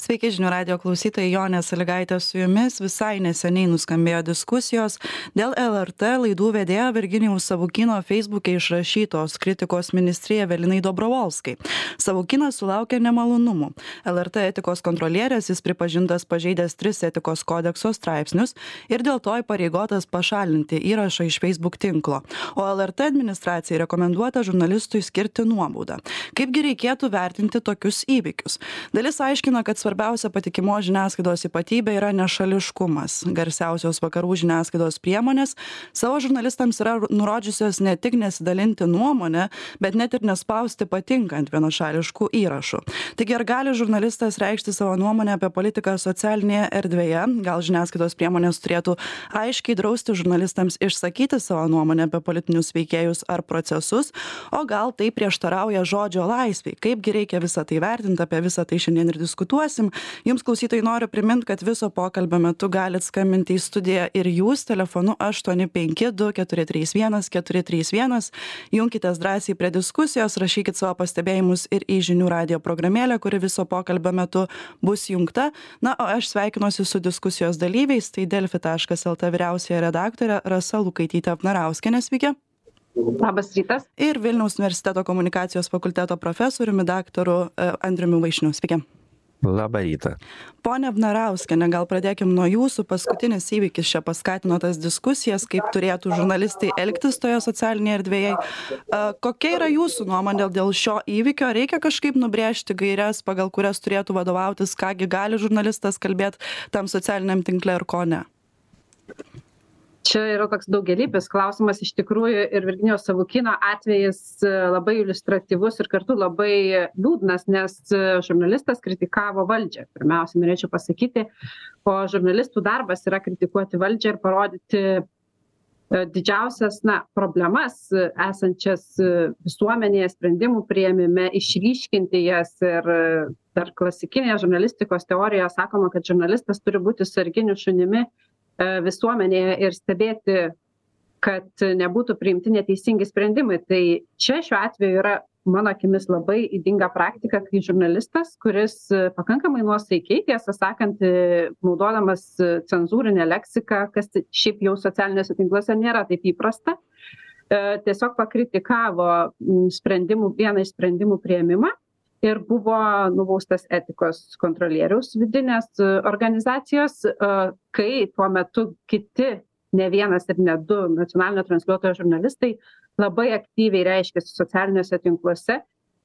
Sveiki žinių radio klausytojai, Jonė Sąlygaitė su jumis. Visai neseniai nuskambėjo diskusijos dėl LRT laidų vedėjo Virginijaus Savukyno Facebook'e išrašytos kritikos ministrei Evelinai Dobrovolskai. Savukynas sulaukė nemalonumų. LRT etikos kontrolierės jis pripažintas pažeidęs 3 etikos kodekso straipsnius ir dėl to įpareigotas pašalinti įrašą iš Facebook tinklo. O LRT administracijai rekomenduota žurnalistui skirti nuobaudą. Kaipgi reikėtų vertinti tokius įvykius? Dalis aiškina, kad svarbiausia patikimos žiniasklaidos ypatybė yra nešališkumas. Garsiausios vakarų žiniasklaidos priemonės savo žurnalistams yra nurodžiusios ne tik nesidalinti nuomonę, bet net ir nespausti patinkant vienašališkų įrašų. Taigi ar gali žurnalistas reikšti savo nuomonę apie politiką socialinėje erdvėje? Gal žiniasklaidos priemonės turėtų aiškiai drausti žurnalistams išsakyti savo nuomonę apie politinius veikėjus ar procesus, o gal tai prieštarauja žodžio laisvei? Kaipgi reikia visą tai vertinti, apie visą tai šiandien ir diskutuosim. Jums klausytojai noriu priminti, kad viso pokalbio metu galit skambinti į studiją ir jūs telefonu 852-431-431. Junkitės drąsiai prie diskusijos, rašykit savo pastebėjimus ir į žinių radio programėlę, kuri viso pokalbio metu bus jungta. Na, o aš sveikinuosi su diskusijos dalyviais, tai delfi.lt vyriausioji redaktorė Rasa Lukaitytė-Vnarauskienė, sveiki. Labas rytas. Ir Vilniaus universiteto komunikacijos fakulteto profesoriumi daktaru Andriumi Vaišniu, sveiki. Labą rytą. Pone Vnarauskiene, gal pradėkim nuo jūsų. Paskutinis įvykis čia paskatino tas diskusijas, kaip turėtų žurnalistai elgtis toje socialinėje erdvėje. Kokia yra jūsų nuomonė dėl šio įvykio? Reikia kažkaip nubrėžti gairias, pagal kurias turėtų vadovautis, kągi gali žurnalistas kalbėti tam socialiniam tinkle ir ko ne? Čia yra toks daugelypis klausimas iš tikrųjų ir Virginijaus Savukyno atvejis labai iliustratyvus ir kartu labai liūdnas, nes žurnalistas kritikavo valdžią. Pirmiausia, norėčiau pasakyti, o žurnalistų darbas yra kritikuoti valdžią ir parodyti didžiausias problemas esančias visuomenėje, sprendimų priėmime, išryškinti jas. Ir dar klasikinėje žurnalistikos teorijoje sakoma, kad žurnalistas turi būti sarginiu šunimi visuomenėje ir stebėti, kad nebūtų priimti neteisingi sprendimai. Tai čia šiuo atveju yra, mano akimis, labai ydinga praktika, kai žurnalistas, kuris pakankamai nuosaikiai, tiesą sakant, naudodamas cenzūrinę leksiką, kas šiaip jau socialiniuose tinkluose nėra taip įprasta, tiesiog pakritikavo vieną iš sprendimų priėmimą. Ir buvo nubaustas etikos kontrolieriaus vidinės organizacijos, kai tuo metu kiti, ne vienas ir ne du nacionalinio transliuotojo žurnalistai labai aktyviai reiškėsi socialiniuose tinkluose,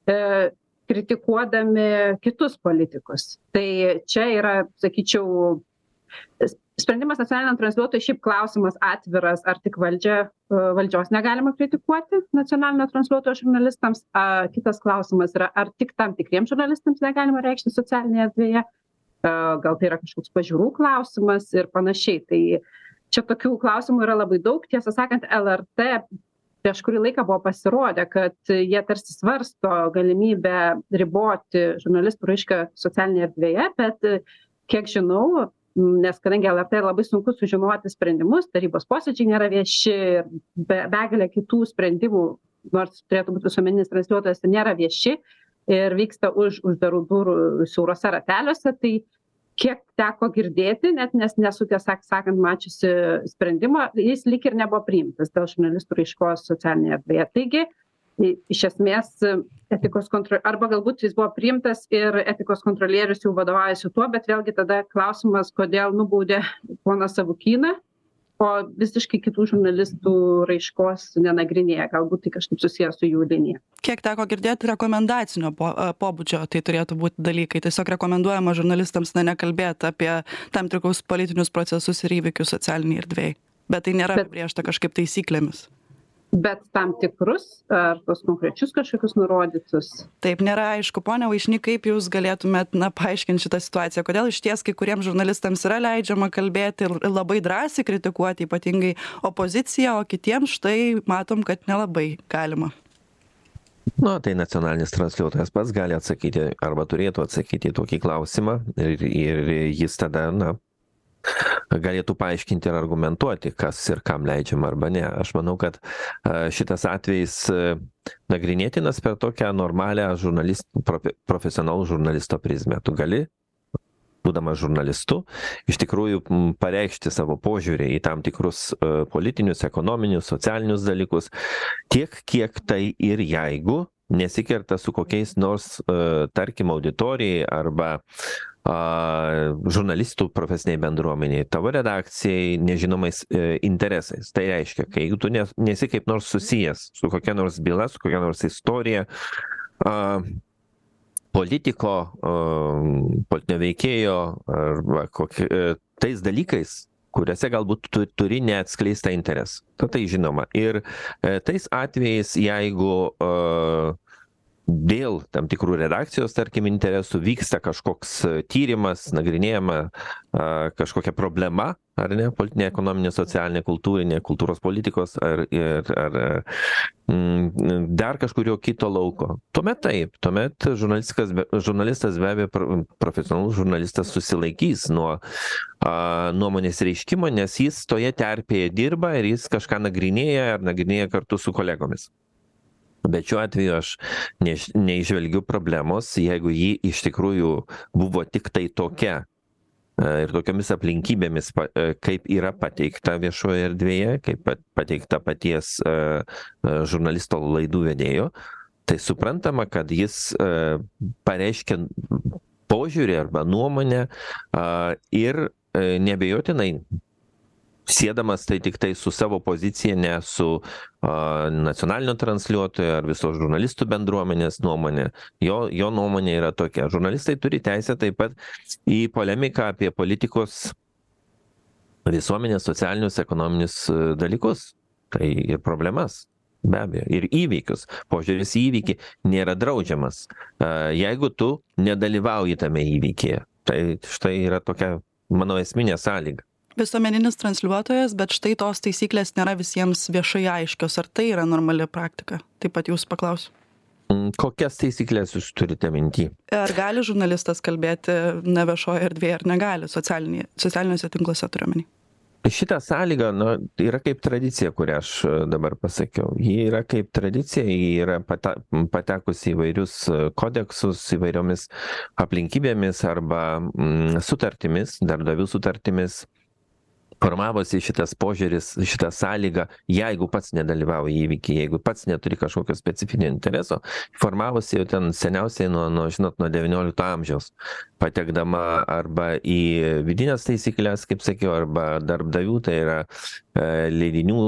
kritikuodami kitus politikus. Tai čia yra, sakyčiau, sprendimas nacionaliniam transliuotojui šiaip klausimas atviras, ar tik valdžios negalima kritikuoti nacionalinio transliuotojo žurnalistams. Kitas klausimas yra, ar tik tam tikriems žurnalistams negalima reikšti socialinėje erdvėje. Gal tai yra kažkoks pažiūrų klausimas ir panašiai. Tai čia tokių klausimų yra labai daug. Tiesą sakant, LRT prieš kurį laiką buvo pasirodę, kad jie tarsi svarsto galimybę riboti žurnalistų raišką socialinėje erdvėje, bet kiek žinau, nes kadangi LRT labai sunku sužinoti sprendimus, tarybos posėdžiai nėra vieši ir begalė kitų sprendimų, nors turėtų būti visuomeninis transliuotojas, nėra vieši ir vyksta už uždarų durų siaurose rateliuose, tai kiek teko girdėti, net nesu tiesą sakant mačiusi sprendimo, jis lyg ir nebuvo priimtas dėl žurnalistų raiškos socialinėje erdvėje. Taigi, iš esmės, arba galbūt jis buvo priimtas ir etikos kontrolierius jau vadovaujasi tuo, bet vėlgi tada klausimas, kodėl nubaudė poną Savukyną, o visiškai kitų žurnalistų raiškos nenagrinėja, galbūt tai kažkaip susijęs su jų linija. Kiek teko girdėti, rekomendacinio pobūdžio tai turėtų būti dalykai. Tiesiog rekomenduojama žurnalistams nekalbėti apie tam tikrus politinius procesus ir įvykius socialiniai erdvėj. Bet tai nėra apibrėžta kažkaip taisyklėmis. Bet tam tikrus ar tos konkrečius kažkokius nurodytus? Taip, nėra aišku. Pone Vaišny, kaip jūs galėtumėt paaiškinti šitą situaciją? Kodėl išties kai kuriems žurnalistams yra leidžiama kalbėti ir labai drąsiai kritikuoti, ypatingai opoziciją, o kitiems štai matom, kad nelabai galima? Tai nacionalinis transliuotojas pats gali atsakyti arba turėtų atsakyti į tokį klausimą ir jis tada, galėtų paaiškinti ir argumentuoti, kas ir kam leidžiama arba ne. Aš manau, kad šitas atvejis nagrinėtinas per tokią normalią profesionalų žurnalisto prizmę. Tu gali būdamas žurnalistu, iš tikrųjų pareikšti savo požiūrį į tam tikrus politinius, ekonominius, socialinius dalykus, tiek kiek tai ir jeigu nesikerta su kokiais nors, tarkim, auditorijai arba žurnalistų profesiniai bendruomeniai, tavo redakcijai nežinomais interesais. Tai reiškia, kai jeigu tu nesi kaip nors susijęs su kokia nors byla, su kokia nors istorija, politiko, politinio veikėjo arba tais dalykais, kuriuose galbūt tu turi neatskleistą interesą. Tai žinoma. Ir tais atvejais, jeigu dėl tam tikrų redakcijos, tarkim, interesų vyksta kažkoks tyrimas, nagrinėjama kažkokia problema, ar ne, politinė, ekonominė, socialinė, kultūrinė, kultūros politikos ar dar kažkurio kito lauko. Tuomet taip, tuomet žurnalistas be abejo, profesionalus žurnalistas susilaikys nuo nuomonės reiškimo, nes jis toje terpėje dirba ir jis kažką nagrinėja ar nagrinėja kartu su kolegomis. Bet šiuo atveju aš neižvelgiu problemos, jeigu ji iš tikrųjų buvo tik tai tokia ir tokiamis aplinkybėmis, kaip yra pateikta viešoje erdvėje, kaip pateikta paties žurnalisto laidų vedėjo, tai suprantama, kad jis pareiškia požiūrį arba nuomonę ir neabejotinai siedamas tai tik tai su savo pozicija, ne su nacionalinio transliuotojo ar visos žurnalistų bendruomenės nuomonė. Jo nuomonė yra tokia. Žurnalistai turi teisę taip pat į polemiką apie politikos, visuomenės, socialinius, ekonominius dalykus. Tai ir problemas, be abejo, ir įvykius. Požiūris į įvykį nėra draudžiamas, jeigu tu nedalyvauji tame įvykyje. Tai štai yra tokia, mano, esminė sąlyga. Visuomeninis transliuotojas, bet štai tos taisyklės nėra visiems viešai aiškios. Ar tai yra normali praktika? Taip pat jūs paklausiu. Kokias taisyklės jūs turite minty? Ar gali žurnalistas kalbėti ne viešoje erdvėje, ar negali socialiniuose tinkluose turiuomenį? Šitą sąlygą yra kaip tradicija, kurią aš dabar pasakiau. Ji yra kaip tradicija, ji yra patekusi įvairius kodeksus, įvairiomis aplinkybėmis arba sutartimis, darbdavių sutartimis. Formavosi šitas požiūris, šitą sąlygą, jeigu pats nedalyvauja įvykiai, jeigu pats neturi kažkokio specifinio intereso, formavosi jau ten seniausiai nuo 19 amžiaus, patekdama arba į vidinės taisyklės, kaip sakiau, arba darbdavių, tai yra leidinių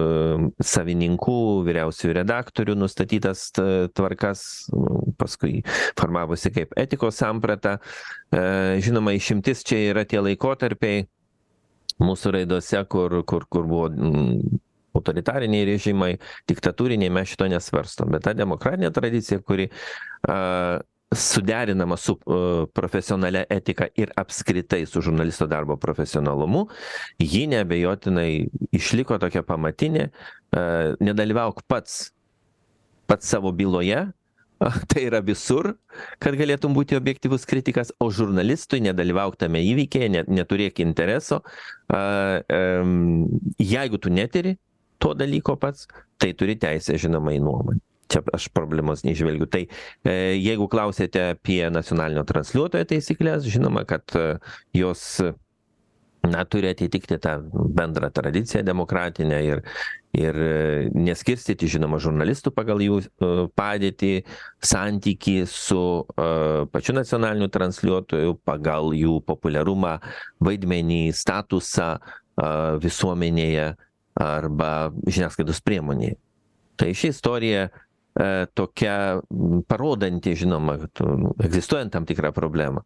savininkų, vyriausiųjų redaktorių nustatytas tvarkas, paskui formavosi kaip etikos samprata. Žinoma, išimtis čia yra tie laikotarpiai mūsų raidose, kur buvo autoritariniai režimai, diktatūriniai, mes šito nesvarstom. Bet ta demokratinė tradicija, kuri suderinama su profesionalia etika ir apskritai su žurnalisto darbo profesionalumu, ji neabejotinai išliko tokia pamatinė. Nedalyvauk pats savo byloje, tai yra visur, kad galėtum būti objektyvus kritikas, o žurnalistui nedalyvauk tame įvykyje, neturėk intereso. Jeigu tu netiri to dalyko pats, tai turi teisę, žinoma, į nuomonę. Čia aš problemos neižvelgiu. Tai jeigu klausėte apie nacionalinio transliuotojo taisyklės, žinoma, kad jos turi atitikti tą bendrą tradiciją demokratinę ir neskirstyti, žinoma, žurnalistų pagal jų padėtį, santykį su pačiu nacionaliniu transliuotoju, pagal jų populiarumą, vaidmenį, statusą visuomenėje arba žiniasklaidos priemonėje. Tai ši istorija tokia parodanti, žinoma, egzistuojant tam tikrą problemą.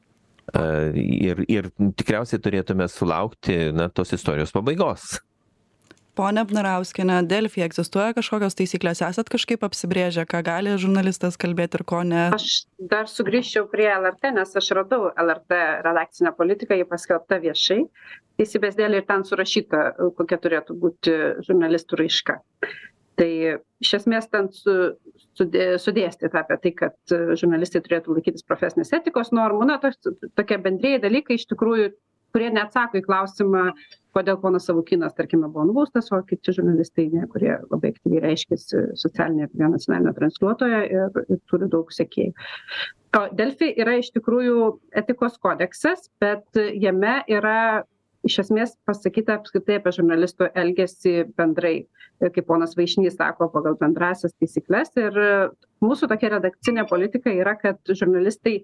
Ir tikriausiai turėtume sulaukti tos istorijos pabaigos. Pone Vnarauskiene, Delfi egzistuoja kažkokios taisyklės, esat kažkaip apsibrėžę, ką gali žurnalistas kalbėti ir ko ne? Aš dar sugrįžčiau prie LRT, nes aš radau LRT redakcinę politiką, ji paskelbta viešai, teisybės dėlei ir ten surašyta, kokia turėtų būti žurnalistų raiška. Tai iš esmės ten sudėstyta apie tai, kad žurnalistai turėtų laikytis profesinės etikos normų, tokie bendrieji dalykai iš tikrųjų, kurie neatsako į klausimą, kodėl ponas Savukynas, tarkime, buvo nubaustas, o kiti žurnalistai, kurie labai aktyviai reiškėsi socialinėje erdvėje nacionalinio transliuotojo ir turi daug sekėjų. O Delfi yra iš tikrųjų etikos kodeksas, bet jame yra iš esmės pasakyta apskritai apie žurnalistų elgesį bendrai, kaip ponas Vaišnys sako, pagal bendrasias taisykles. Ir mūsų tokia redakcinė politika yra, kad žurnalistai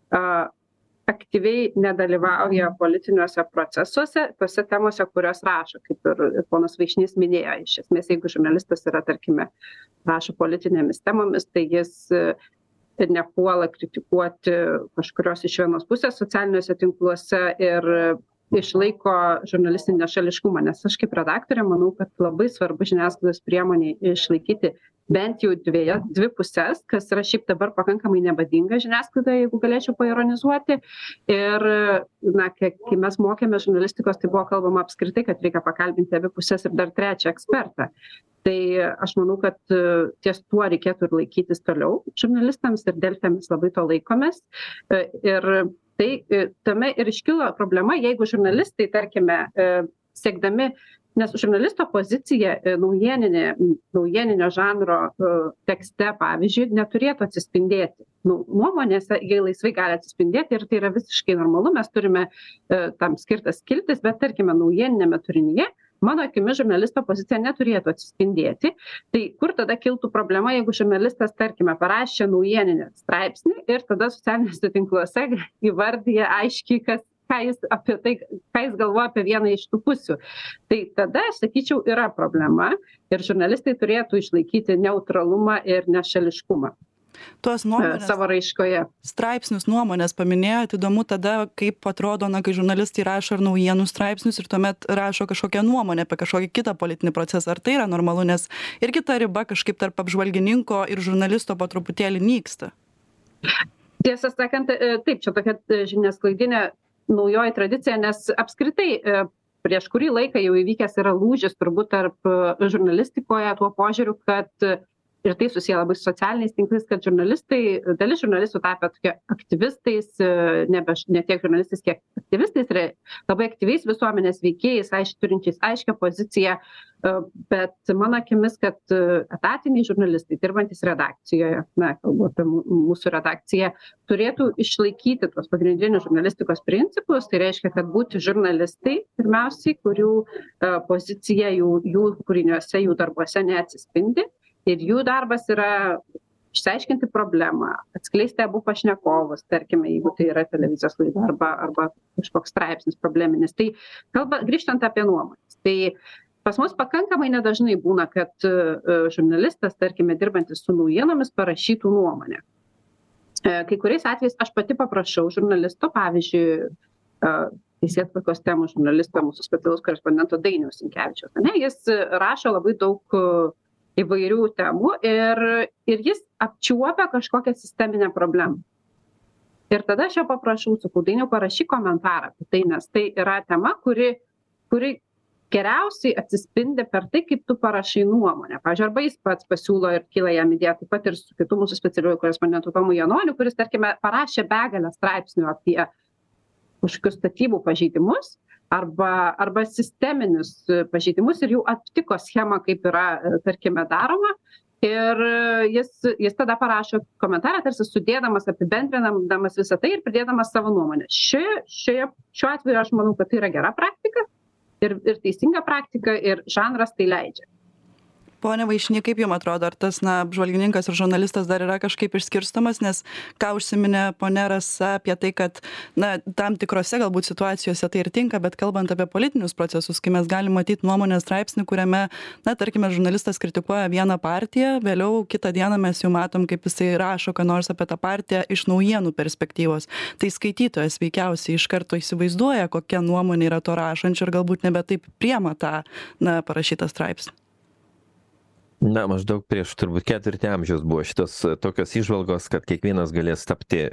aktyviai nedalyvauja politiniuose procesuose, tose temose, kurios rašo, kaip ir ponas Vaišnys minėjo. Iš esmės, jeigu žurnalistas yra, tarkime, rašo politinėmis temomis, tai jis nepuola kritikuoti kažkurios iš vienos pusės socialiniuose tinkluose ir išlaiko žurnalistinį nešališkumą, nes aš kaip redaktorė manau, kad labai svarbu žiniasklaidos priemoniai išlaikyti bent jau dvi pusės, kas yra šiaip dabar pakankamai nebadinga žiniasklaida, jeigu galėčiau paironizuoti. Ir kai mes mokėme žurnalistikos, tai buvo kalbama apskritai, kad reikia pakalbinti abi pusės ir dar trečią ekspertą. Tai aš manau, kad ties tuo reikėtų ir laikytis toliau žurnalistams ir Delfi mes labai to laikomės. Ir tai tame ir iškilo problema, jeigu žurnalistai, tarkime, siekdami, nes žurnalisto pozicija naujieninio žanro tekste, pavyzdžiui, neturėtų atsispindėti. Nuomonėse jie laisvai gali atsispindėti ir tai yra visiškai normalu, mes turime tam skirtas skiltis, bet tarkime, naujieninėme turinyje, mano akimis žurnalisto pozicija neturėtų atsispindėti. Tai kur tada kiltų problema, jeigu žurnalistas, tarkime, parašė naujieninį straipsnį ir tada socialiniuose tinkluose įvardyja aiškiai, ką jis galvoja apie vieną iš tų pusių. Tai tada, aš sakyčiau, yra problema ir žurnalistai turėtų išlaikyti neutralumą ir nešališkumą. Tuos nuomonės, savo raiškoje. Straipsnius nuomonės paminėjote, įdomu tada, kaip atrodo, kai žurnalistai rašo ir naujienų straipsnius ir tuomet rašo kažkokią nuomonę apie kažkokį kitą politinį procesą. Ar tai yra normalu, nes irgi ta riba kažkaip tarp apžvalgininko ir žurnalisto po truputėlį nyksta? Tiesą sakant, taip, čia tokia žiniasklaidinė naujoji tradicija, nes apskritai prieš kurį laiką jau įvykęs yra lūžis turbūt tarp žurnalistikoje tuo požiūriu, kad ir tai susiję labai su socialiniais tinklais, kad dalis žurnalistų tapę tokie aktyvistais, ne tiek žurnalistais, kiek aktyvistais, labai aktyviais visuomenės veikėjais, turinčiais aiškią poziciją, bet mano akimis, kad etatiniai žurnalistai, dirbantis redakcijoje, kalbu apie mūsų redakciją, turėtų išlaikyti tuos pagrindinius žurnalistikos principus, tai reiškia, kad būti žurnalistai, pirmiausiai, kurių pozicija jų kūriniuose, jų darbuose neatsispindi. Ir jų darbas yra išsiaiškinti problemą, atskleisti abu pašnekovus, tarkime, jeigu tai yra televizijos laida arba kažkoks straipsnis probleminis. Tai grįžtant apie nuomonės. Tai pas mus pakankamai nedažnai būna, kad žurnalistas, tarkime, dirbantis su naujienomis, parašytų nuomonę. Kai kuriais atvejais aš pati paprašau žurnalisto, pavyzdžiui, teisėtvarkos temų žurnalisto, mūsų specialaus korespondento Dainiaus Sinkevičiaus. Jis rašo labai daug įvairių temų ir jis apčiuopia kažkokią sisteminę problemą. Ir tada aš jo paprašau, sakau, Dainiau, parašyk komentarą apie tai, nes tai yra tema, kuri geriausiai atsispindi per tai, kaip tu parašai nuomonę. Pavyzdžiui, arba jis pats pasiūlo ir kyla jam idėja, taip pat ir su kitu mūsų specialiuoju korespondentu Tomu Janoniu, kuris, tarkime, parašė begalę straipsnių apie kažkokius statybų pažeidimus, arba sisteminius pažeidimus ir jau aptiko schemą, kaip yra, tarkime, daroma. Ir jis tada parašo komentarą, tarsi sudėdamas, apibendrinamas visą tai ir pridėdamas savo nuomonę. Šiuo atveju aš manau, kad tai yra gera praktika ir teisinga praktika ir žanras tai leidžia. Pone Vaišny, kaip jums atrodo, ar tas apžvalgininkas ir žurnalistas dar yra kažkaip išskirstomas, nes ką užsiminė ponė Rasa apie tai, kad tam tikrose galbūt situacijose tai ir tinka, bet kalbant apie politinius procesus, kai mes galime matyti nuomonės straipsnį, kuriame, tarkime, žurnalistas kritikuoja vieną partiją, vėliau kitą dieną mes jau matom, kaip jisai rašo, ką nors apie tą partiją iš naujienų perspektyvos. Tai skaitytojas veikiausiai iš karto įsivaizduoja, kokia nuomonė yra to rašančio ir galbūt nebe taip priema tą parašytą straipsnį. Maždaug prieš turbūt 4 amžiaus buvo šitos tokios įžvalgos, kad kiekvienas galės tapti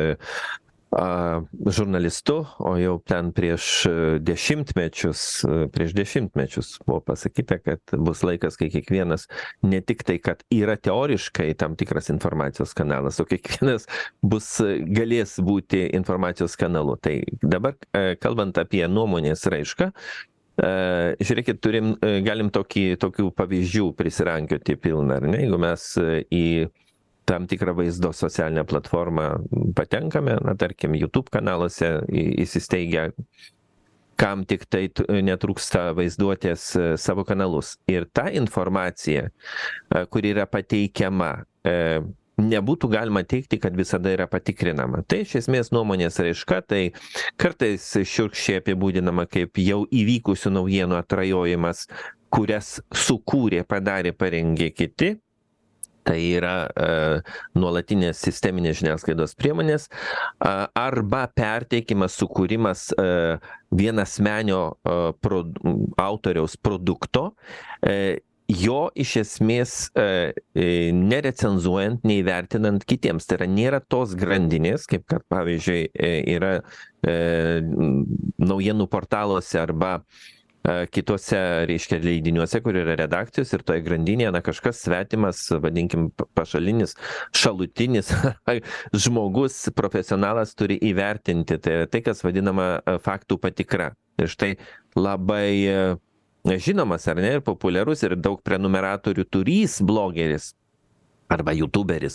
žurnalistu, o jau ten prieš dešimtmečius buvo pasakyta, kad bus laikas, kai kiekvienas ne tik tai, kad yra teoriškai tam tikras informacijos kanalas, o kiekvienas galės būti informacijos kanalu. Tai dabar, kalbant apie nuomonės raišką, žiūrėkit, galim tokių pavyzdžių prisirankioti pilną, ar ne? Jeigu mes į tam tikrą vaizdo socialinę platformą patenkame, na tarkim, YouTube kanaluose įsisteigę, kam tik tai netrūksta vaizduotės savo kanalus. Ir ta informacija, kuri yra pateikiama, nebūtų galima teigti, kad visada yra patikrinama. Tai iš esmės nuomonės raiška, tai kartais šiurkščiai apibūdinama kaip jau įvykusių naujienų atrajojimas, kurias sukūrė, padarė, parengė kiti. Tai yra nuolatinės sisteminės žiniasklaidos priemonės arba perteikimas, sukūrimas vienasmenio autoriaus produkto, jo iš esmės nerecenzuojant, neįvertinant kitiems. Tai yra nėra tos grandinės, kaip kad pavyzdžiui yra naujienų portaluose arba kitose, reiškia, leidiniuose, kur yra redakcijos ir toje grandinėje, na, kažkas svetimas, vadinkim, pašalinis, šalutinis žmogus, profesionalas turi įvertinti. Tai kas vadinama faktų patikra. Ir štai labai žinomas, ar ne, ir populiarus, ir daug prenumeratorių turys blogeris arba youtuberis.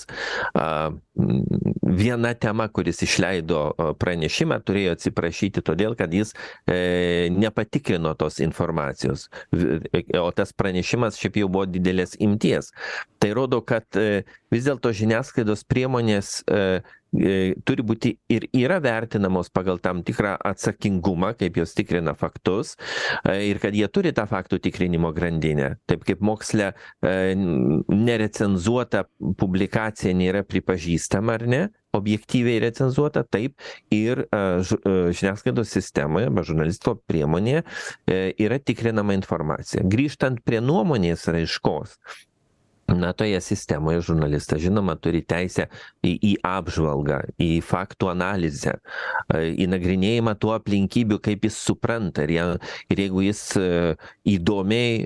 Viena tema, kuris išleido pranešimą, turėjo atsiprašyti todėl, kad jis nepatikrino tos informacijos. O tas pranešimas šiaip jau buvo didelės imties. Tai rodo, kad vis dėlto žiniasklaidos priemonės turi būti ir yra vertinamos pagal tam tikrą atsakingumą, kaip jos tikrina faktus, ir kad jie turi tą faktų tikrinimo grandinę. Taip kaip moksle nerecenzuota publikacija nėra pripažįstama, ar ne, objektyviai recenzuota, taip ir žiniasklaidos sistemoje, arba žurnalisto priemonėje yra tikrinama informacija. Grįžtant prie nuomonės raiškos, na, toje sistemoje žurnalistas, žinoma, turi teisę į apžvalgą, į faktų analizę, į nagrinėjimą tų aplinkybių, kaip jis supranta. Ir jeigu jis įdomiai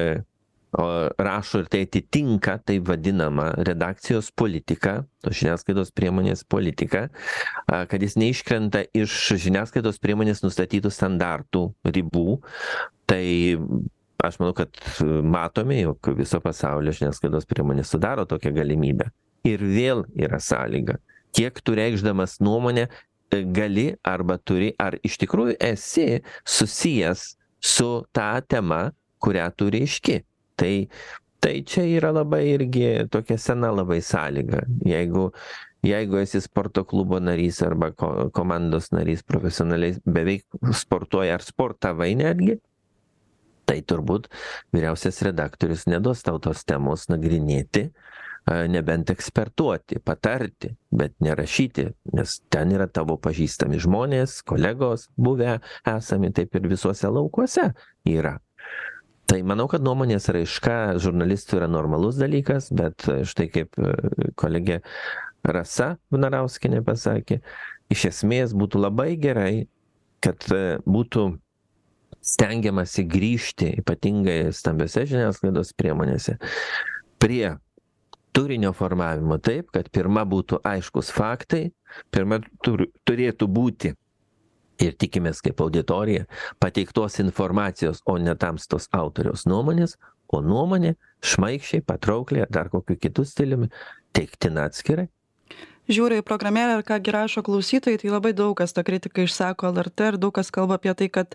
rašo ir tai atitinka, tai vadinama redakcijos politika, tos žiniasklaidos priemonės politika, kad jis neiškrenta iš žiniasklaidos priemonės nustatytų standartų ribų, tai aš manau, kad matome, jog viso pasaulio žiniasklaidos priemonės sudaro tokią galimybę. Ir vėl yra sąlyga. Kiek tu reikšdamas nuomonę gali arba turi, ar iš tikrųjų esi susijęs su ta tema, kurią tu reiški. Tai čia yra labai irgi tokia sena labai sąlyga. Jeigu esi sporto klubo narys arba komandos narys profesionaliai, beveik sportuoja ar sportavai netgi, tai turbūt vyriausias redaktorius neduos tau tos temos nagrinėti, nebent ekspertuoti, patarti, bet nerašyti, nes ten yra tavo pažįstami žmonės, kolegos, buvę, esami, taip ir visuose laukuose yra. Tai manau, kad nuomonės raiška žurnalistų yra normalus dalykas, bet štai kaip kolegė Rasa Vnarauskienė pasakė, iš esmės būtų labai gerai, kad būtų stengiamasi grįžti, ypatingai stambiose žiniasklaidos priemonėse, prie turinio formavimo taip, kad pirma būtų aiškus faktai, pirma turėtų būti, ir tikimės kaip auditorija, pateiktos informacijos, o ne tamstos autoriaus nuomonės, o nuomonė šmaikščiai, patraukliai, dar kokiu kitų stiliumi, teiktina atskirai. Žiūriu į programėlę ir ką gi rašo klausytojai, tai labai daug kas tą kritiką išsako LRT ir daug kas kalba apie tai, kad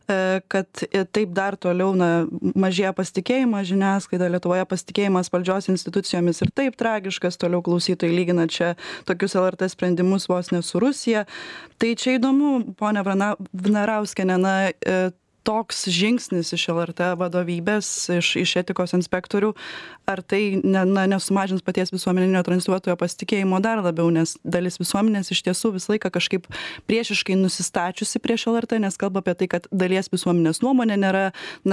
taip dar toliau mažėja pasitikėjimas žiniasklaida, Lietuvoje pasitikėjimas valdžios institucijomis ir taip tragiškas, toliau klausytojai lygina čia tokius LRT sprendimus vos ne su Rusija. Tai čia įdomu, ponia Vnarauskienė, toks žingsnis iš LRT vadovybės, iš etikos inspektorių, ar tai nesumažins paties visuomeninio transliuotojo pasitikėjimo dar labiau, nes dalis visuomenės iš tiesų visą laiką kažkaip priešiškai nusistačiusi prieš LRT, nes kalba apie tai, kad dalies visuomenės nuomonė nėra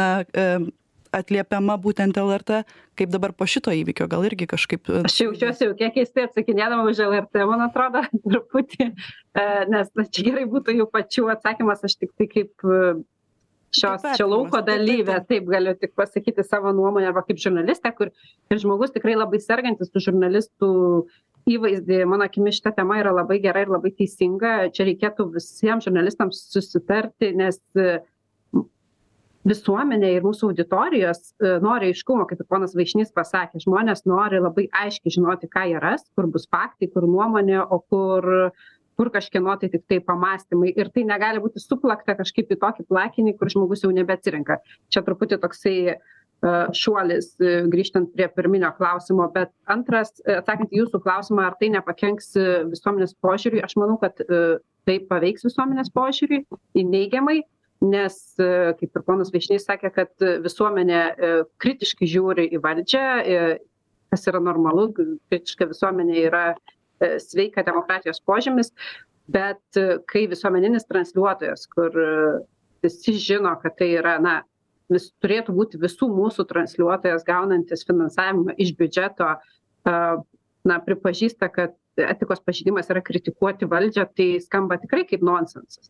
atliepiama būtent LRT, kaip dabar po šito įvykio, gal irgi kažkaip... Aš jaučiuosi jau kiek keistai atsakinėdama už LRT, man atrodo, truputį, nes čia gerai būtų jų pačių atsakymas, aš tik tai kaip šio lauko dalyvė, taip galiu tik pasakyti savo nuomonę, arba kaip žurnalistė, kur ir žmogus tikrai labai sergantis tų žurnalistų įvaizdį, mano akimis šita tema yra labai gera ir labai teisinga, čia reikėtų visiems žurnalistams susitarti, nes visuomenė ir mūsų auditorijos nori aiškumo, kaip ir ponas Vaišnys pasakė, žmonės nori labai aiškiai žinoti, ką jie ras, kur bus faktai, kur nuomonė, o kur kažkieno tai tik tai pamastymai. Ir tai negali būti suplakta kažkaip į tokį plakinį, kur žmogus jau nebeatsirenka. Čia truputį toksai šuolis grįžtant prie pirminio klausimo, bet antras, atsakant į jūsų klausimą, ar tai nepakenks visuomenės požiūriui, aš manau, kad tai paveiks visuomenės požiūrį į neigiamai, nes, kaip ir ponas Vaišnys sakė, kad visuomenė kritiškai žiūri į valdžią, kas yra normalu, kritiška visuomenė yra sveika demokratijos požymis, bet kai visuomeninis transliuotojas, kur visi žino, kad tai yra, turėtų būti visų mūsų transliuotojas gaunantis finansavimą iš biudžeto, pripažįsta, kad etikos pažeidimas yra kritikuoti valdžią, tai skamba tikrai kaip nonsensas.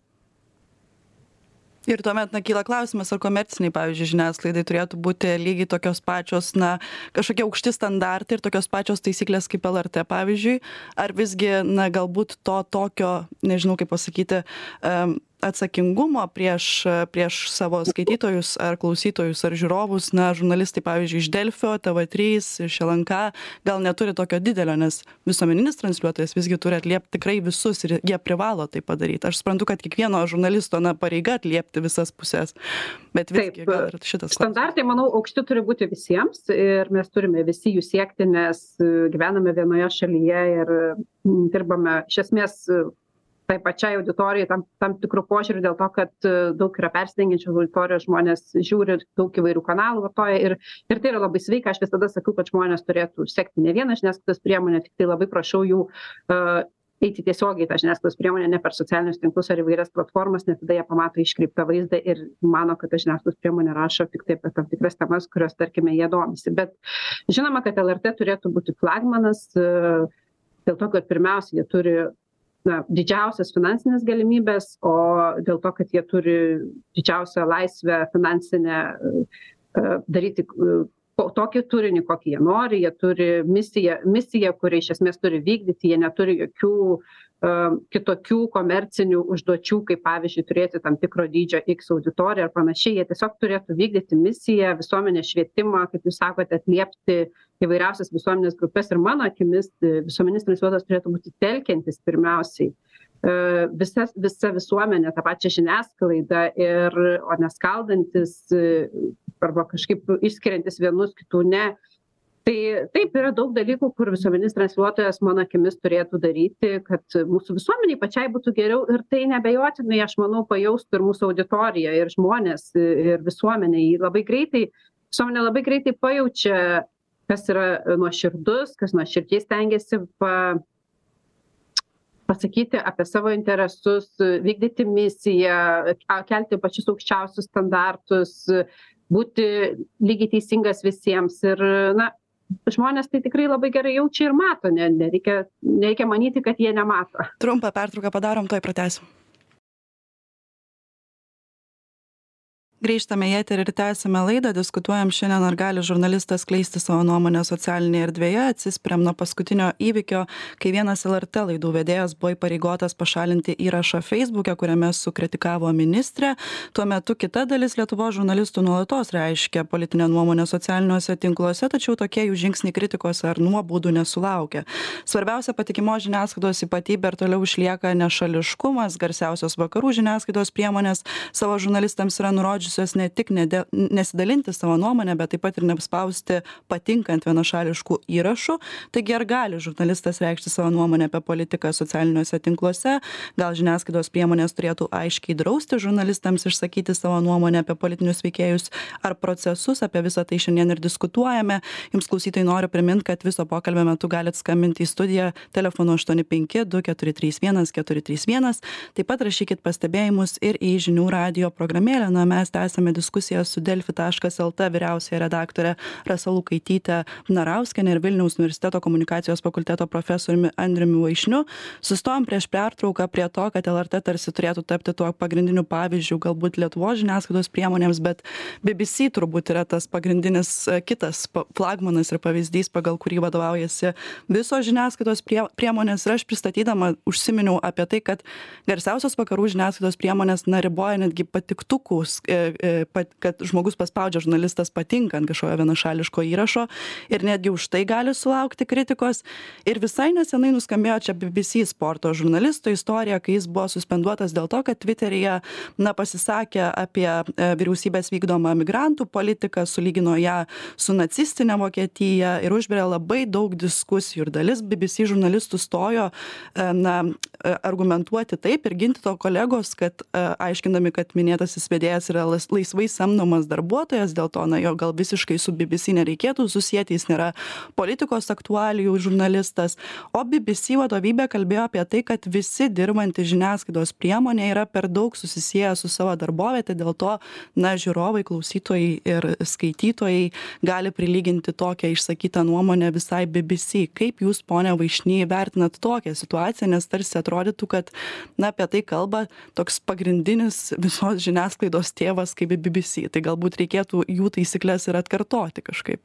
Ir tuomet kyla klausimas, ar komerciniai, pavyzdžiui, žiniasklaidai turėtų būti lygiai tokios pačios, kažkokie aukšti standartai ir tokios pačios taisyklės kaip LRT, pavyzdžiui, ar visgi, galbūt to tokio, nežinau kaip pasakyti, atsakingumo prieš savo skaitytojus ar klausytojus ar žiūrovus, žurnalistai, pavyzdžiui, iš Delfio, TV3, iš LNK, gal neturi tokio didelio, nes visuomeninis transliuotojas visgi turi atliepti tikrai visus ir jie privalo tai padaryti. Aš suprantu, kad kiekvieno žurnalisto pareiga atliepti visas pusės, bet visgi gal ir šitas klausimas. Standartai, manau, aukšti turi būti visiems ir mes turime visi jų siekti, nes gyvename vienoje šalyje ir dirbame iš esmės tai pačiai auditorijai tam tikrų požiūrių dėl to, kad daug yra persidengiančių auditorijos, žmonės žiūri, daug įvairių kanalų vartoja ir tai yra labai sveika. Aš visada sakau, kad žmonės turėtų sekti ne vieną žiniasklaidos priemonę, tik tai labai prašau jų eiti tiesiogiai tą žiniasklaidos priemonę, ne per socialinius tinklus ar įvairias platformas, nes tada jie pamato iškreiptą vaizdą ir mano, kad ta žiniasklaidos priemonė rašo tik tai apie tam tikras temas, kurios, tarkime, jie domisi. Bet žinoma, kad LRT turėtų būti flagmanas dėl to, kad pirmiausia, jie turi didžiausias finansinės galimybės, o dėl to, kad jie turi didžiausią laisvę finansinę daryti tokį turinį, kokį jie nori, jie turi misiją, kurią iš esmės turi vykdyti, jie neturi jokių kitokių komercinių užduočių, kaip pavyzdžiui turėti tam tikro dydžio X auditoriją ar panašiai, jie tiesiog turėtų vykdyti misiją, visuomenės švietimą, kaip jūs sakote, atliepti įvairiausias visuomenės grupės ir mano akimis visuomeninis transliuotojas turėtų būti telkiantis pirmiausiai visa visuomenė, tą pačią žiniasklaidą, o neskaldantis arba kažkaip išskiriantis vienus kitų ne. Tai taip yra daug dalykų, kur visuomeninis transliuotojas, mano akimis, turėtų daryti, kad mūsų visuomeniai pačiai būtų geriau ir tai nebejotinai, aš manau, pajaustų ir mūsų auditorija, ir žmonės, ir visuomenė. Visuomenė labai greitai pajaučia, kas yra nuoširdus, kas nuoširdžiai stengiasi pasakyti apie savo interesus, vykdyti misiją, kelti pačius aukščiausius standartus, būti lygiai teisingas visiems. Ir, žmonės tai tikrai labai gerai jaučia ir mato, nereikia manyti, kad jie nemato. Trumpą pertrauką padarom, tuoj pratęsim. Grįžtame į eterį ir tęsime laidą, diskutuojam šiandien, ar gali žurnalistas skleisti savo nuomonę socialinėje erdvėje, atsispiriam nuo paskutinio įvykio, kai vienas LRT laidų vedėjas buvo įpareigotas pašalinti įrašą Facebook'e, kuriame sukritikavo ministrę. Tuo metu kita dalis Lietuvos žurnalistų nuolatos reiškia politinę nuomonę socialiniuose tinkluose, tačiau tokie jų žingsniai kritikos ar nuobaudų nesulaukia. Svarbiausia patikimos žiniasklaidos ypatybė ir toliau išlieka nešališkumas. Garsiausios vakarų žiniasklaidos priemonės savo žurnalistams yra nurodžiusios ne tik nesidalinti savo nuomonę, bet taip pat ir nespausti patinkant vienašališkų įrašų. Taigi ar gali žurnalistas reikšti savo nuomonę apie politiką socialiniuose tinkluose? Gal žiniasklaidos priemonės turėtų aiškiai drausti žurnalistams išsakyti savo nuomonę apie politinius veikėjus ar procesus? Apie visą tai šiandien ir diskutuojame. Jums, klausytojai, noriu priminti, kad viso pokalbio metu galite skambinti į studiją telefonu 85-2431-431. Taip pat rašykit pastebėjimus ir į žinių radijo programėlę. Mes tęsame diskusiją su delfi.lt vyriausiąja redaktore Rasa Lukaityte Narauskiene ir Vilniaus universiteto komunikacijos fakulteto profesoriumi Andriumi Vaišniu. Sustojom prieš pertrauką prie to, kad LRT tarsi turėtų tapti tuo pagrindiniu pavyzdžiu galbūt Lietuvos žiniasklaidos priemonėms, bet BBC turbūt yra tas pagrindinis kitas flagmanas ir pavyzdys, pagal kurį vadovaujasi visos žiniasklaidos priemonės. Ir aš pristatydama užsiminiau apie tai, kad garsiausios vakarų žiniasklaidos priemonės riboja netgi patiktukų kad žmogus paspaudžia žurnalistas patinka ant kažkokio vienašališko įrašo ir netgi už tai gali sulaukti kritikos. Ir visai nesenai nuskambėjo čia BBC sporto žurnalisto istorija, kai jis buvo suspenduotas dėl to, kad Twitteryje pasisakė apie vyriausybės vykdomą migrantų politiką, sulygino ją su nacistinė Vokietija ir užvirė labai daug diskusijų. Ir dalis BBC žurnalistų stojo argumentuoti taip ir ginti to kolegos, kad aiškindami, kad minėtasis vedėjas yra laisvai samdomas darbuotojas, dėl to jo gal visiškai su BBC nereikėtų susijęti, jis nėra politikos aktualijų žurnalistas. O BBC vadovybė kalbėjo apie tai, kad visi dirbantys žiniasklaidos priemonė yra per daug susisieję su savo darboviete, dėl to žiūrovai, klausytojai ir skaitytojai gali prilyginti tokią išsakytą nuomonę visai BBC. Kaip jūs, ponia Vaišny, vertinat tokią situaciją, nes tarsi atrodytų, kad apie tai kalba toks pagrindinis visos žiniasklaidos tėvas kaip BBC. Tai galbūt reikėtų jų taisyklės ir atkartoti kažkaip.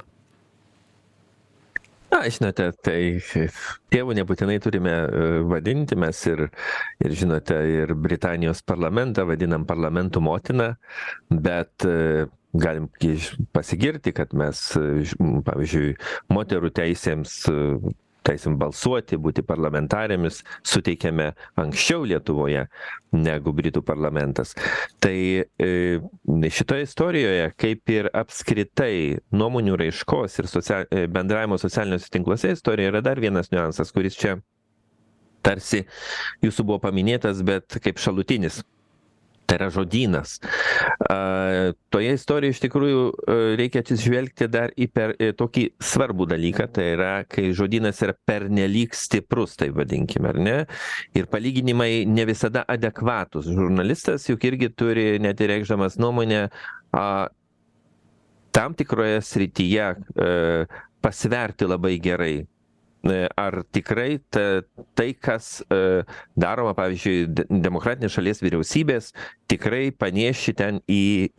Na, žinote, tai tėvų nebūtinai turime vadinti, mes ir žinote, ir Britanijos parlamentą vadinam parlamentų motina, bet galim pasigirti, kad mes, pavyzdžiui, moterų teisėms balsuoti, būti parlamentarėmis suteikiame anksčiau Lietuvoje negu Britų parlamentas. Tai šitoje istorijoje, kaip ir apskritai nuomonių raiškos ir bendravimo socialiniuose tinkluose istorija, yra dar vienas niuansas, kuris čia tarsi jūsų buvo paminėtas, bet kaip šalutinis. Tai yra žodynas. Toje istorijoje iš tikrųjų reikia atsižvelgti dar į tokį svarbų dalyką, tai yra, kai žodynas yra pernelyg stiprus, tai vadinkime, ar ne? Ir palyginimai ne visada adekvatus. Žurnalistas juk irgi turi, net ir reikšdamas nuomonę, tam tikroje srityje pasverti labai gerai. Ar tikrai tai, kas daroma, pavyzdžiui, demokratinės šalies vyriausybės, tikrai panieši ten į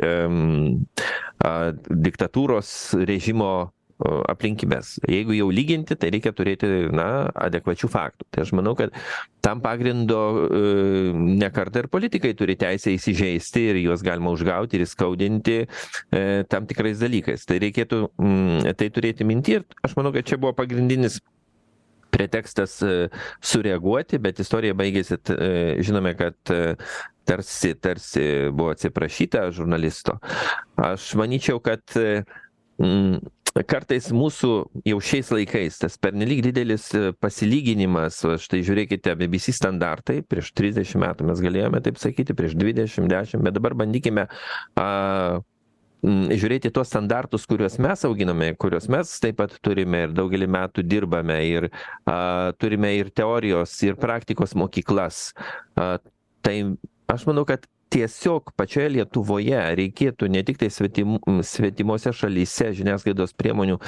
diktatūros režimo aplinkybės. Jeigu jau lyginti, tai reikia turėti, adekvačių faktų. Tai aš manau, kad tam pagrindo nekartą ir politikai turi teisę įsižeisti ir juos galima užgauti ir įskaudinti tam tikrais dalykais. Tai reikėtų tai turėti minty ir aš manau, kad čia buvo pagrindinis pretekstas sureaguoti, bet istorija baigėsi, žinome, kad tarsi buvo atsiprašyta žurnalisto. Aš manyčiau, kad kartais mūsų jau šiais laikais tas pernelyg didelis pasilyginimas, štai žiūrėkite, BBC standartai, prieš 30 metų mes galėjome taip sakyti, prieš 20, 10, bet dabar bandykime žiūrėti tuos standartus, kuriuos mes auginame, kuriuos mes taip pat turime ir daugelį metų dirbame ir turime ir teorijos, ir praktikos mokyklas. Tai aš manau, kad tiesiog pačioje Lietuvoje reikėtų ne tik tai svetimose šalyse žiniasklaidos priemonių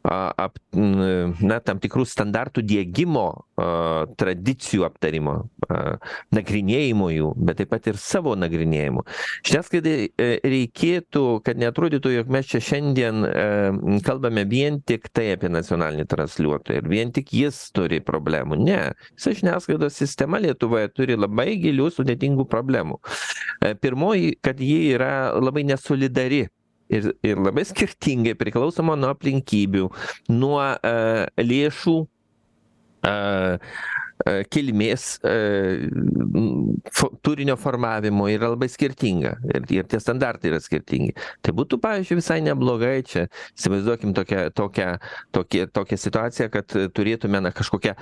tam tikrų standartų diegimo, tradicijų aptarimo, nagrinėjimo jų, bet taip pat ir savo nagrinėjimo. Žiniasklaidai reikėtų, kad neatrodytų, jog mes čia šiandien kalbame vien tik tai apie nacionalinį transliuotoją ir vien tik jis turi problemų. Ne, visa žiniasklaidos sistema Lietuvoje turi labai gilių sudėtingų problemų. Pirmoji, kad ji yra labai nesolidari ir labai skirtingai priklausoma nuo aplinkybių, nuo lėšų kilmės, turinio formavimo yra labai skirtinga ir tie standartai yra skirtingi. Tai būtų, pavyzdžiui, visai neblogai čia, įsivaizduokim tokią situaciją, kad turėtume kažkokią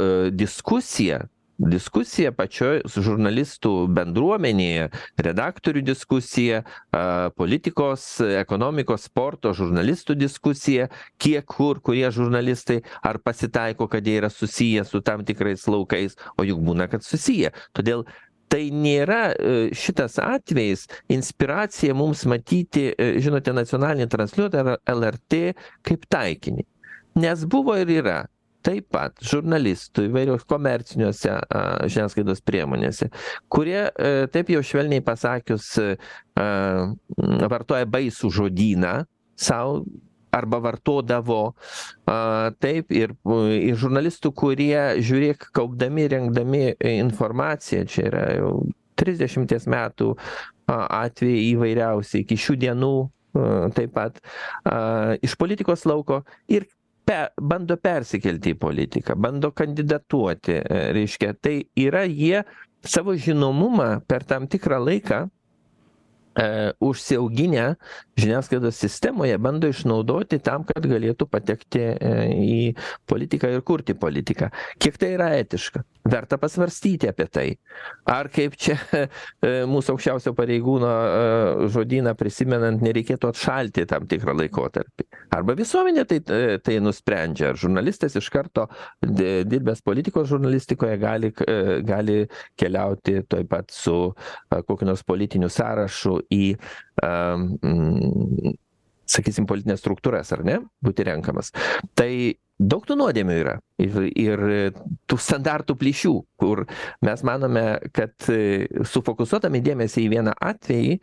diskusiją pačioj žurnalistų bendruomenėje, redaktorių diskusija, politikos, ekonomikos, sporto, žurnalistų diskusija, kiek kurie žurnalistai ar pasitaiko, kad jie yra susiję su tam tikrais laukais, o juk būna, kad susiję. Todėl tai nėra šitas atvejis inspiracija mums matyti, žinote, nacionalinį transliuotoją LRT kaip taikinį. Nes buvo ir yra taip pat žurnalistų įvairios komerciniuose žiniasklaidos priemonėse, kurie, taip jau švelniai pasakius, vartoja baisų žodyną savo arba vartodavo, taip, ir žurnalistų, kurie, žiūrėk, kaupdami, rengdami informaciją, čia yra jau 30 metų atvejai įvairiausiai, iki šių dienų taip pat iš politikos lauko ir bando persikelti į politiką, bando kandidatuoti, reiškia, tai yra jie savo žinomumą per tam tikrą laiką užsiauginę žiniasklaidos sistemoje bando išnaudoti tam, kad galėtų patekti į politiką ir kurti politiką. Kiek tai yra etiška? Verta pasvarstyti apie tai. Ar kaip čia mūsų aukščiausio pareigūno žodyną prisimenant, nereikėtų atšalti tam tikrą laikotarpį. Arba visuomenė tai nusprendžia. Ar žurnalistas iš karto dirbęs politikos žurnalistikoje gali keliauti taip pat su kokiu nors politiniu sąrašu į, sakysim, politinės struktūras, ar ne, būti renkamas. Tai daug tų nuodėmių yra ir tų standartų plyšių, kur mes manome, kad sufokusuodami dėmesį į vieną atvejį,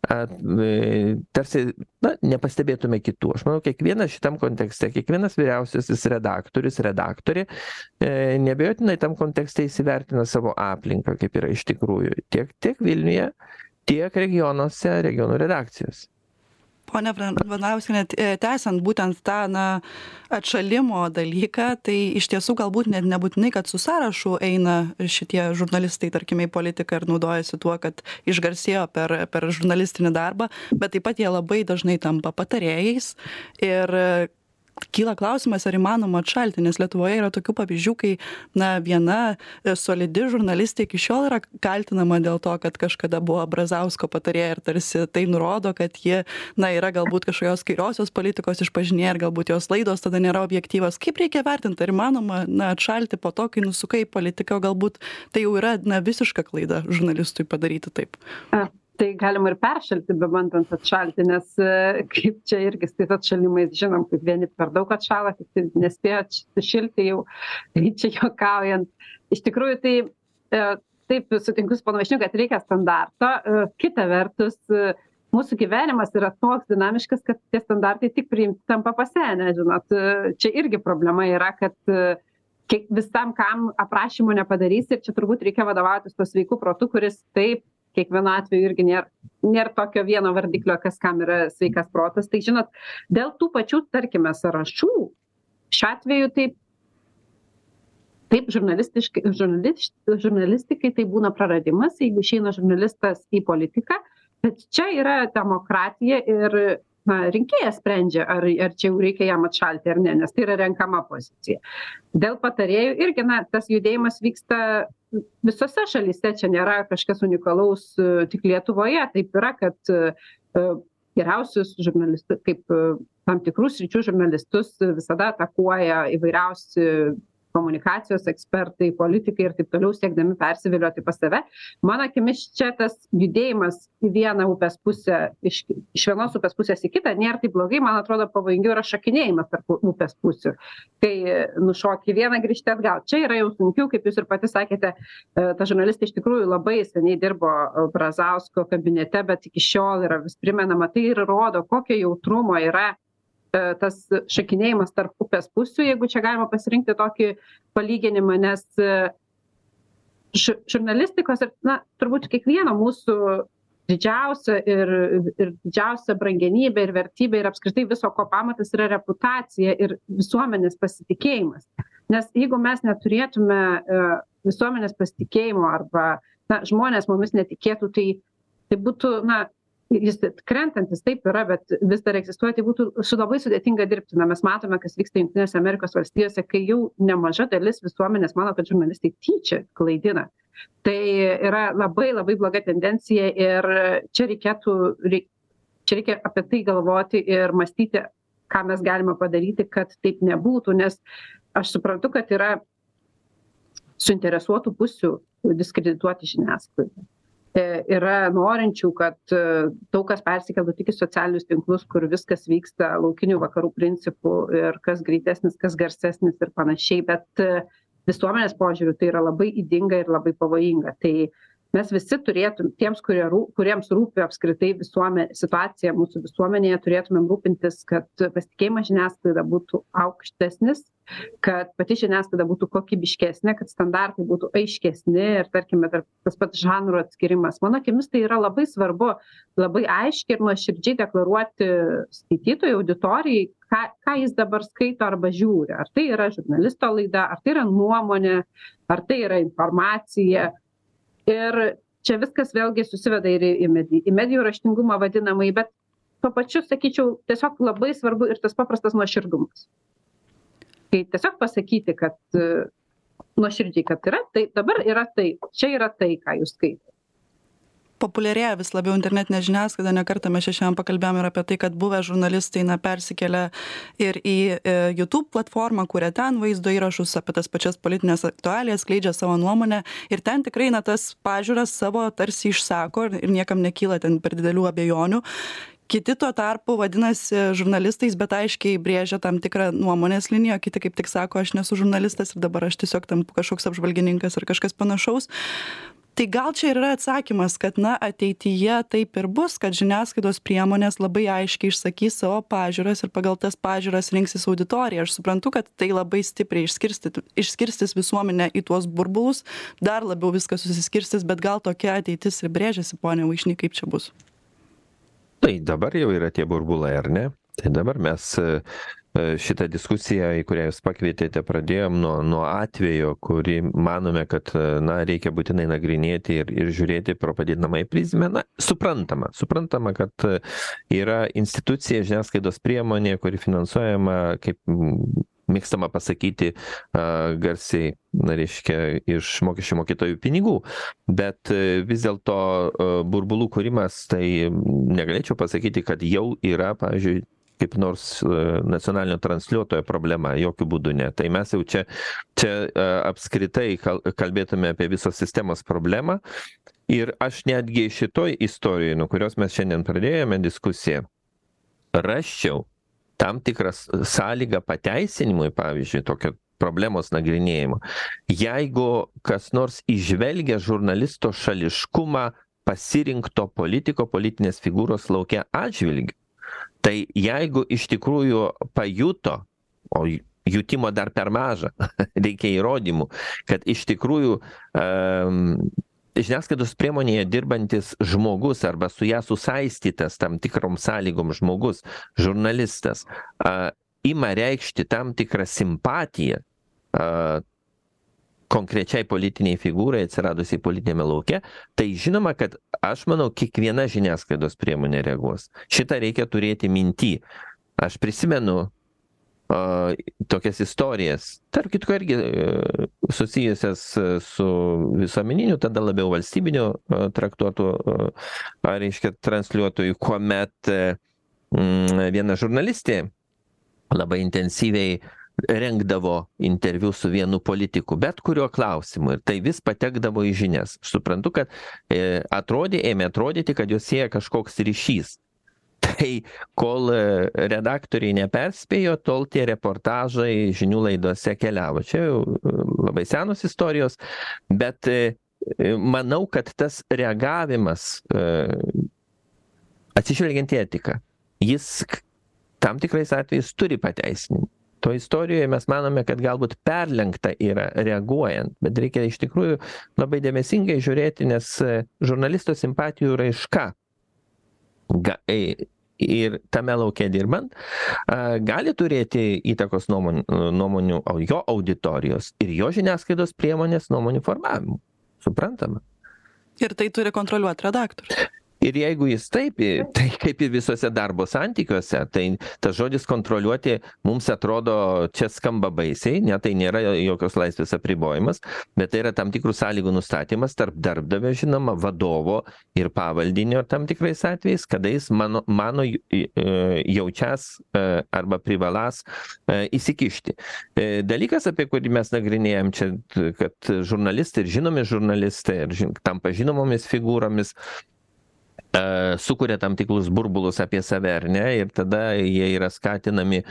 tarsi nepastebėtume kitų. Aš manau, kiekvienas šitam kontekste, kiekvienas vyriausiasis redaktorius, redaktorė, neabejotinai tam kontekste įsivertina savo aplinką, kaip yra iš tikrųjų, tiek Vilniuje, tiek regionuose, regionų redakcijos. Pone Vnarauskiene, tęsiant būtent tą atšalimo dalyką, tai iš tiesų galbūt net nebūtinai, kad su sąrašu eina šitie žurnalistai, tarkime, į politiką ir naudojasi tuo, kad išgarsėjo per žurnalistinį darbą, bet taip pat jie labai dažnai tampa patarėjais ir kyla klausimas, ar įmanoma atšalti, nes Lietuvoje yra tokių pavyzdžių, kai viena solidi žurnalistė iki šiol yra kaltinama dėl to, kad kažkada buvo Brazausko patarėja ir tarsi tai nurodo, kad ji yra galbūt kažkokios kairiosios politikos išpažinėja ir galbūt jos laidos tada nėra objektyvos. Kaip reikia vertinti, ar įmanoma atšalti po to, kai nusukai į politiką, o galbūt tai jau yra visiška klaida žurnalistui padaryti taip? Tai galima ir peršalti, bebandant atšalti, nes kaip čia irgi su tais atšalimais žinom, kaip vieni per daug atšala, kiti nespėjo sušilti jau, tai čia juokaujant. Iš tikrųjų, tai taip sutinku su panu Vaišniu, kad reikia standarto. Kita vertus, mūsų gyvenimas yra toks dinamiškas, kad tie standartai tik priimti tampa pasenę, žinot. Čia irgi problema yra, kad visam kam aprašymų nepadarysi ir čia turbūt reikia vadovautis to sveiku protu, kuris taip kiekvienu atveju irgi nėra tokio vieno vardiklio, kas kam yra sveikas protas. Tai žinot, dėl tų pačių, tarkime, sąrašų, šiuo atveju taip žurnalistikai tai būna praradimas, jeigu išeina žurnalistas į politiką, bet čia yra demokratija ir rinkėjas sprendžia, ar čia jau reikia jam atšalti ar ne, nes tai yra renkama pozicija. Dėl patarėjų irgi, tas judėjimas vyksta visose šalyse, čia nėra kažkas unikalaus tik Lietuvoje, taip yra, kad geriausius žurnalistus, kaip tam tikrus sričių žurnalistus visada atakuoja įvairiausi komunikacijos ekspertai, politikai ir taip toliau siekdami persivilioti pas save. Mano akimis čia tas judėjimas į vieną upės pusę, iš vienos upės pusės į kitą, nėra taip blogai, man atrodo pavojingiau yra šakinėjimas tarp upės pusių. Kai nušoki vieną, grįžti atgal. Čia yra jau sunkiau, kaip jūs ir pati sakėte, ta žurnalistė iš tikrųjų labai seniai dirbo Brazausko kabinete, bet iki šiol yra vis primenama, tai ir rodo, kokio jautrumo yra tas šakinėjimas tarp upės pusių, jeigu čia galima pasirinkti tokį palyginimą, nes žurnalistikos ir, turbūt kiekvieno mūsų didžiausia ir didžiausia brangenybė ir vertybė ir apskritai viso ko pamatas yra reputacija ir visuomenės pasitikėjimas. Nes jeigu mes neturėtume visuomenės pasitikėjimo arba žmonės mumis netikėtų, tai būtų, jis krentantis taip yra, bet vis dar egzistuoja, tai būtų labai sudėtinga dirbti. Mes matome, kas vyksta Jungtinėse Amerikos valstijose, kai jau nemaža dalis visuomenės mano, kad žurnalistai tyčia klaidina. Tai yra labai labai bloga tendencija ir čia reikia apie tai galvoti ir mąstyti, ką mes galime padaryti, kad taip nebūtų, nes aš suprantu, kad yra suinteresuotų pusių diskredituoti žiniasklaidą. Yra norinčių, kad daug kas persikeltų tik į socialinius tinklus, kur viskas vyksta laukinių vakarų principų ir kas greitesnis, kas garsesnis ir panašiai, bet visuomenės požiūriu tai yra labai ydinga ir labai pavojinga. Tai mes visi turėtum, tiems, kuriems rūpi apskritai situacija mūsų visuomenėje, turėtumėm rūpintis, kad pasitikėjimas žiniasklaida būtų aukštesnis, kad pati žiniasklaida būtų kokybiškesnė, kad standartai būtų aiškesni ir, tarkime, tas pats žanrų atskirimas. Mano akimis tai yra labai svarbu, labai aiškiai ir nuoširdžiai deklaruoti skaitytojų auditorijai, ką jis dabar skaito arba žiūri. Ar tai yra žurnalisto laida, ar tai yra nuomonė, ar tai yra informacija. Ir čia viskas vėlgi susiveda ir į medijų raštingumą vadinamai, bet tuo pačiu, sakyčiau, tiesiog labai svarbu ir tas paprastas nuoširdumas. Kai tiesiog pasakyti, kad nuoširdžiai, kad yra tai, dabar yra tai, čia yra tai, ką jūs skaitote. Populiarėja vis labiau internetinė žiniasklaida, ne kartą mes šiandien pakalbėjom ir apie tai, kad buvę žurnalistai persikelia ir į YouTube platformą, kuria ten vaizdo įrašus apie tas pačias politinės aktualijas, skleidžia savo nuomonę ir ten tikrai tas pažiūras savo tarsi išsako ir niekam nekyla ten per didelių abejonių. Kiti tuo tarpu vadinasi žurnalistais, bet aiškiai brėžia tam tikrą nuomonės liniją, kiti kaip tik sako, aš nesu žurnalistas ir dabar aš tiesiog tampu kažkoks apžvalgininkas ar kažkas panašaus. Tai gal čia ir yra atsakymas, kad ateityje taip ir bus, kad žiniasklaidos priemonės labai aiškiai išsakys savo pažiūras ir pagal tas pažiūras rinksis auditoriją. Aš suprantu, kad tai labai stipriai išskirstys visuomenę į tuos burbulus, dar labiau viskas susiskirstys, bet gal tokia ateitis ir brėžiasi, ponia Vaišny, kaip čia bus? Tai dabar jau yra tie burbulai, ar ne? Tai dabar mes šitą diskusiją, į kurią jūs pakvietėte, pradėjom nuo atvejo, kurį manome, kad reikia būtinai nagrinėti ir žiūrėti pro padidinamąją prizmę. Suprantama, kad yra institucija, žiniasklaidos priemonė, kuri finansuojama, kaip mėgstama pasakyti garsiai, reiškia, iš mokesčių mokėtojų pinigų. Bet vis dėlto burbulų kūrimas, tai negalėčiau pasakyti, kad jau yra, pavyzdžiui, kaip nors nacionalinio transliuotojo problema, jokių būdų ne. Tai mes jau čia apskritai kalbėtume apie visos sistemos problemą. Ir aš netgi šitoj istorijoje, nuo kurios mes šiandien pradėjome diskusiją, raščiau tam tikras sąlygą pateisinimui, pavyzdžiui, tokio problemos nagrinėjimo. Jeigu kas nors įžvelgia žurnalisto šališkumą pasirinkto politiko, politinės figūros lauke atžvilgiu, tai jeigu iš tikrųjų pajuto, o jutimo dar per maža, reikia įrodymų, kad iš tikrųjų žiniasklaidos priemonėje dirbantis žmogus arba su ją susaistytas tam tikrom sąlygom žmogus, žurnalistas, ima reikšti tam tikrą simpatiją konkrečiai politiniai figūrai atsiradusiai politinėme lauke, tai žinoma, kad aš manau, kiekviena žiniasklaidos priemonė reaguos. Šitą reikia turėti minty. Aš prisimenu tokias istorijas, tarp kitko irgi susijusias su visuomeniniu, tada labiau valstybiniu traktuotų, reiškia, transliuotojų, kuomet viena žurnalistė labai intensyviai rengdavo interviu su vienu politiku, bet kuriuo klausimu, ir tai vis patekdavo į žinias. Aš suprantu, kad ėmė atrodyti, kad jos sieja kažkoks ryšys. Tai kol redaktoriai neperspėjo, tol tie reportažai žinių laidose keliavo. Čia jau labai senos istorijos, bet manau, kad tas reagavimas, atsižvelgiant į etiką, jis tam tikrais atvejais turi pateisinimą. To istorijoje mes manome, kad galbūt perlenkta yra reaguojant, bet reikia iš tikrųjų labai dėmesingai žiūrėti, nes žurnalisto simpatijų raiška ir tame lauke dirbant gali turėti įtakos nuomonių jo auditorijos ir jo žiniasklaidos priemonės nuomonių formavimų. Suprantama. Ir tai turi kontroliuoti redaktorius. Ir jeigu jis taip, tai kaip ir visose darbo santykiuose, tai tas žodis kontroliuoti mums atrodo čia skamba baisiai, ne, tai nėra jokios laisvės apribojimas, bet tai yra tam tikrų sąlygų nustatymas tarp darbdavio, žinoma, vadovo ir pavaldinio tam tikrais atvejais, kada jis mano jaučias arba privalas įsikišti. Dalykas, apie kurį mes nagrinėjom čia, kad žurnalistai ir žinomi žurnalistai ir tampa žinomomis figūromis sukuria tam tikrus burbulus apie save, ar ne, ir tada jie yra skatinami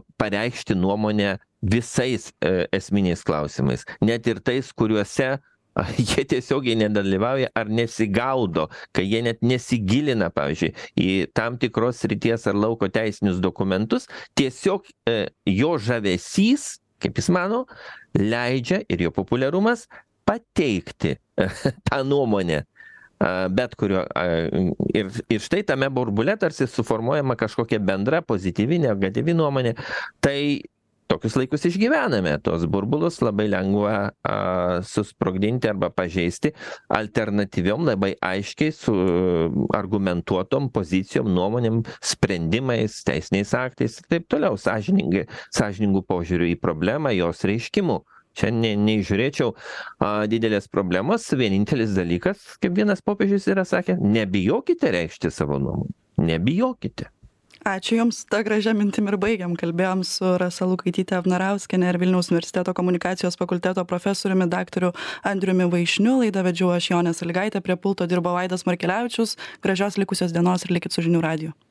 pareikšti nuomonę visais esminiais klausimais, net ir tais, kuriuose Jie tiesiogiai nedalyvauja ar nesigaudo, kai jie net nesigilina, pavyzdžiui, į tam tikros srities ar lauko teisinius dokumentus, tiesiog jo žavesys, kaip jis mano, leidžia ir jo populiarumas pateikti tą nuomonę bet kurio. Ir štai tame burbule tarsi suformuojama kažkokia bendra pozityvi, negatyvi nuomonė. Tai tokius laikus išgyvename, tos burbulus labai lengva susprogdinti arba pažeisti alternatyviom, labai aiškiai su argumentuotom pozicijom, nuomonėm, sprendimais, teisiniais aktais ir taip toliau, sąžiningų požiūrių į problemą, jos reiškimu. Čia neįžiūrėčiau didelės problemos, vienintelis dalykas, kaip vienas popiežius yra sakė, nebijokite reikšti savo nuomonę, nebijokite. Ačiū Jums, tą gražią mintim ir baigiam. Kalbėjom su Rasa Lukaityte Vnarauskiene ir Vilniaus universiteto komunikacijos fakulteto profesoriumi daktaru Andriumi Vaišniu. Laidą vedžiau aš Jonė Sąlygaitė, prie pulto dirbo Vaidas Markelevičius. Gražios likusios dienos ir likit su žinių radiju.